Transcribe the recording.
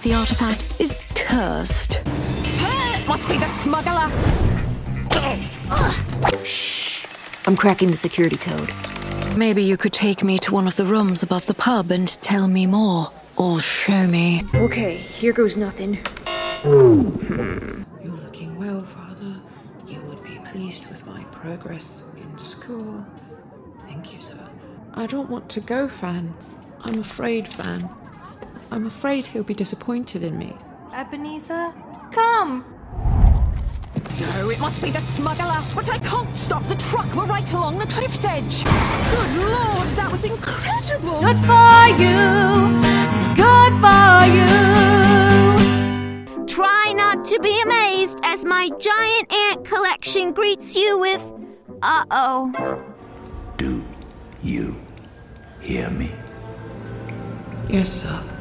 The artifact is cursed. It must be the smuggler. Shh. I'm cracking the security code. Maybe you could take me to one of the rooms above the pub and tell me more. Or show me. Okay, here goes nothing. You're looking well, Father. You would be pleased with my progress in school. Thank you, sir. I don't want to go, Fan. I'm afraid, Fan. I'm afraid he'll be disappointed in me. Ebenezer, come! No, it must be the smuggler. But I can't stop. The truck were right along the cliff's edge. Good Lord, that was incredible. Good for you. Good for you. Try not to be amazed as my giant ant collection greets you with, uh-oh. Do you hear me? Yes, sir.